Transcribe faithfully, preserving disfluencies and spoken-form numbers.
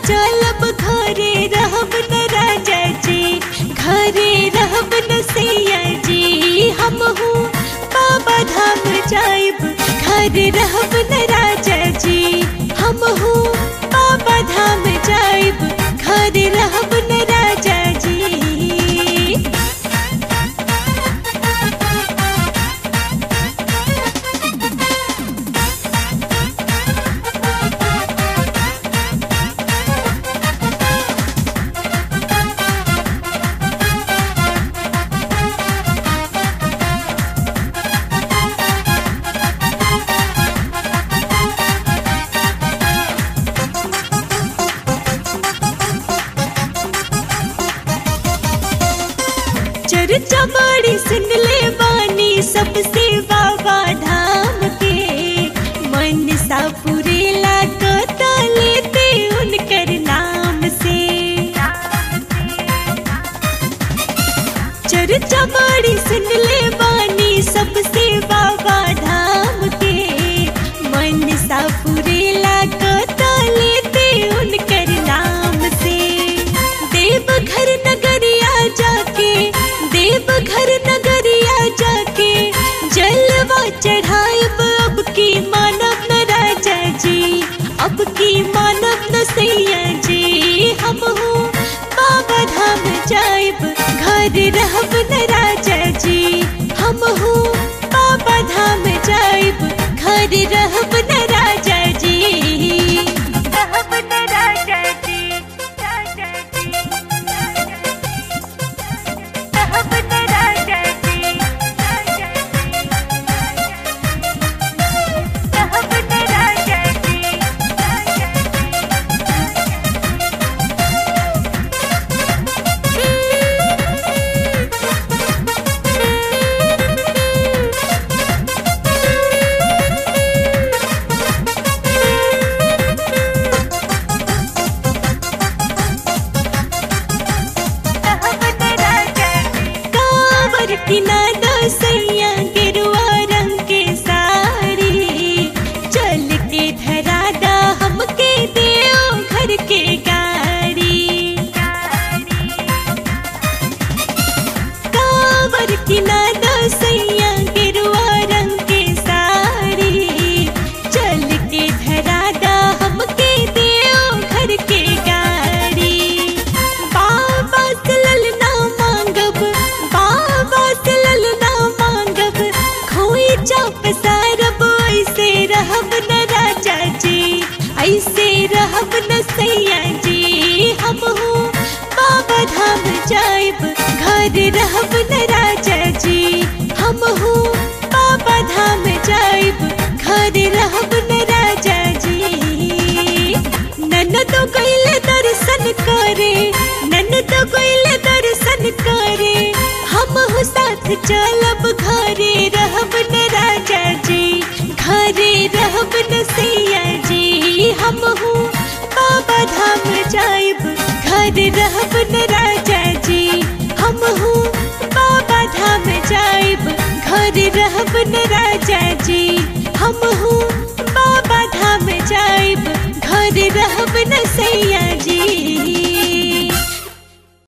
चलब घरे रहब न राजा जी, घरे रहब न सैया जी। हम हूँ बाबा धाम जाइब, घरे रहब न राजा जी। हम हूँ बाबा धाम जाइब, घरे रहब न राजा जी। चर्चा बड़ी सुन ले बानी सबसे बाबा धाम के, मन सा पुरेला कता लेते उनकर नाम से। चर्चा बड़ी सुन ले बानी सबसे बाबा धाम के, मन सा पुरेला कता लेते उनकर नाम से। देवघर नगरिया जाके, देवघर नगरिया जाके जलवा चढ़ाइब, अब की मानव न राजा जी, अब की मानव न सैया जी। हम हूँ बाबा धाम जाइब, घर रहब न राजा जी। हम हूँ बाबा धाम जाइब, घर रहब न राजा जी। रहब न राजा जी, राजा जी, रहब न राजा जी, राजा जी, रहब न राजा जी, राजा किनारा सैया गिरुआ रंग के साड़ी, चल के धरादा हमके देओ घर के गाड़ी। कांवर किनारा सैया गिरुआ रंग के साड़ी, चल के धरादा हमके देओ घर के गाड़ी। बाबा से ललना मांगब, बाबा से ललना मांगब, खोई चाप सारब, ऐसे रहब न राजा जी, ऐसे रहब न सैया जी। हम हूँ बाबा धाम जाइब, घर रहब न राजा जी। हम हूँ बाबा धाम जाइब, घर रहब न राजा जी। ननद गइले दर्शन करे, ननद गइले दर्शन करे, हम हो साथ चलब, घरे रहब न राजा जी, घरे रहब न सैया जी। हम हूँ बाबा धाम जाइब, घर रहब न राजा जी। हम हूँ बाबा धाम जाइब, घर रहब न राजा जी। हम हूँ बाबा धाम जाइब, घर रहब न सैया